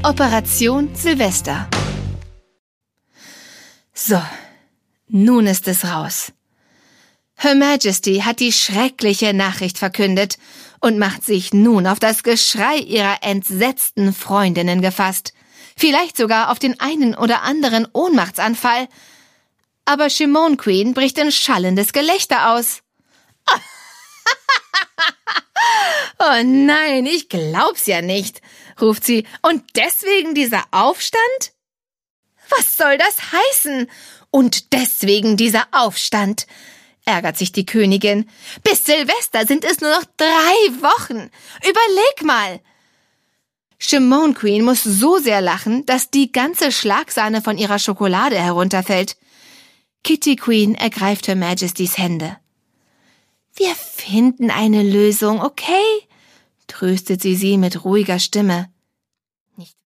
Operation Silvester. So, nun ist es raus. Her Majesty hat die schreckliche Nachricht verkündet und macht sich nun auf das Geschrei ihrer entsetzten Freundinnen gefasst. Vielleicht sogar auf den einen oder anderen Ohnmachtsanfall. Aber Shimon Queen bricht in schallendes Gelächter aus. Oh nein, ich glaub's ja nicht, ruft sie. Und deswegen dieser Aufstand? Was soll das heißen? Und deswegen dieser Aufstand, ärgert sich die Königin. Bis Silvester sind es nur noch 3 Wochen. Überleg mal. Shimon Queen muss so sehr lachen, dass die ganze Schlagsahne von ihrer Schokolade herunterfällt. Kitty Queen ergreift Her Majestys Hände. Wir finden eine Lösung, okay? Tröstet sie mit ruhiger Stimme.